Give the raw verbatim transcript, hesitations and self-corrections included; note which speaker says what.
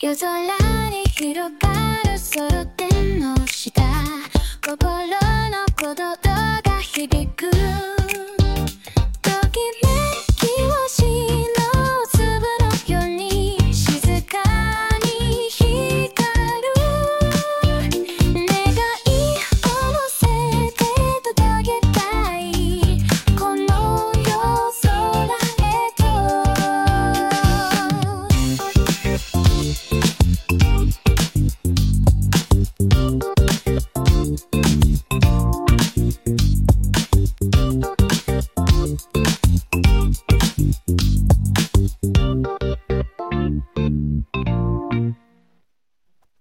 Speaker 1: 夜空に広がる空天の下、心の鼓動が響く。